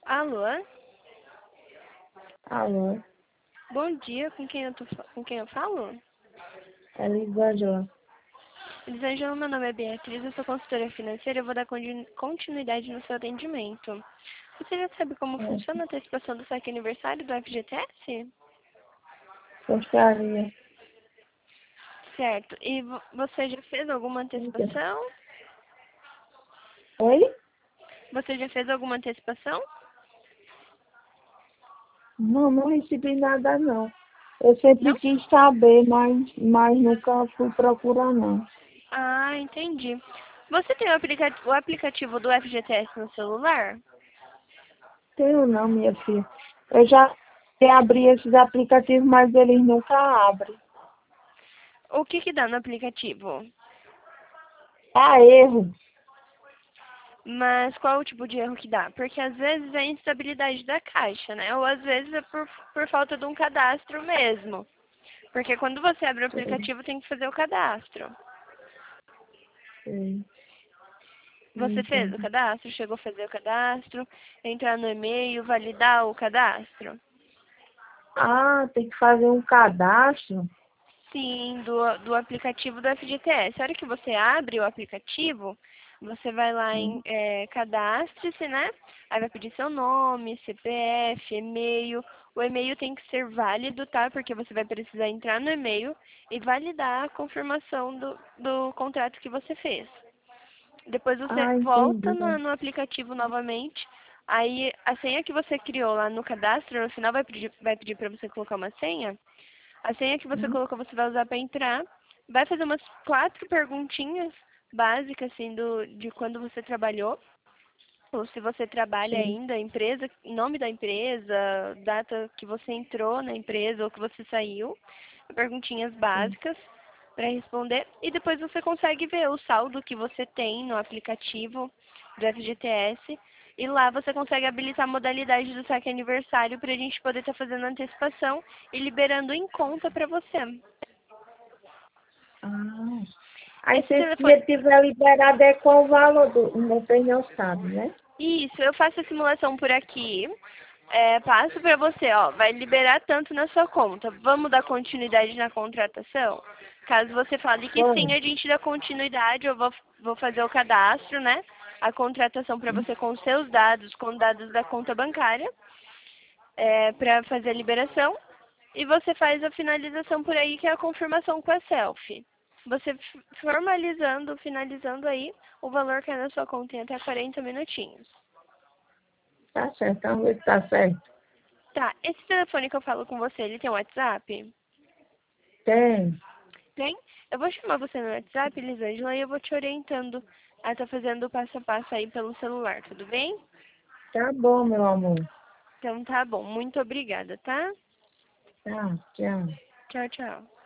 Alô? Alô, Bom dia, com quem eu falo? é Elisângela. Elisângela, meu nome é Beatriz, eu sou consultora financeira, eu vou dar continuidade no seu atendimento. Você já sabe como funciona a antecipação do saque aniversário do FGTS? Gostaria. Certo. E você já fez alguma antecipação? Oi? Você já fez alguma antecipação? Não, não recebi nada não. Eu sempre Não? quis saber, mas nunca fui procurar não. Ah, entendi. Você tem o aplicativo do FGTS no celular? Tenho não, minha filha. Eu já abri esses aplicativos, mas eles nunca abrem. O que que dá no aplicativo? Há erro. Mas qual o tipo de erro que dá? Porque às vezes é a instabilidade da caixa, né? Ou às vezes é por falta de um cadastro mesmo. Porque quando você abre o Sei, aplicativo tem que fazer o cadastro. sei. Você fez o Entendi. cadastro? Chegou a fazer o cadastro? Entrar no e-mail, validar o cadastro? Ah, tem que fazer um cadastro? Sim, do aplicativo do FGTS. A hora que você abre o aplicativo, você vai lá em Sim. cadastre-se, né? Aí vai pedir seu nome, CPF, e-mail. O e-mail tem que ser válido, tá? Porque você vai precisar entrar no e-mail e validar a confirmação do contrato que você fez. Depois você Ah, volta entendi. no aplicativo novamente. Aí a senha que você criou lá no cadastro, no final vai pedir para você colocar uma senha. A senha que você Hum, colocou, você vai usar para entrar. Vai fazer umas 4 perguntinhas básicas, assim, de quando você trabalhou. Ou se você trabalha Sim. ainda, empresa, nome da empresa, data que você entrou na empresa ou que você saiu. Perguntinhas Sim. básicas para responder. E depois você consegue ver o saldo que você tem no aplicativo do FGTS. E lá você consegue habilitar a modalidade do saque aniversário para a gente poder estar fazendo antecipação e liberando em conta para você. Ah. Aí Esse se esse telefone. dinheiro tiver liberado, é qual o valor do... Você não sabe, né? Isso, eu faço a simulação por aqui. Passo para você, ó, vai liberar tanto na sua conta. Vamos dar continuidade na contratação? Caso você fale que sim, Vamos. a gente dá continuidade, eu vou fazer o cadastro, né? A contratação para você com os seus dados, com dados da conta bancária, para fazer a liberação. E você faz a finalização por aí, que é a confirmação com a selfie. Você formalizando, finalizando aí, o valor cai na sua conta em até 40 minutinhos. Tá certo, vamos ver se tá certo. Tá, esse telefone que eu falo com você, ele tem um WhatsApp? Tem. Tem? Eu vou chamar você no WhatsApp, Elisângela, e eu vou te orientando a estar fazendo o passo a passo aí pelo celular, tudo bem? Tá bom, meu amor. Então tá bom, muito obrigada, tá? Tá, tchau. Tchau, tchau.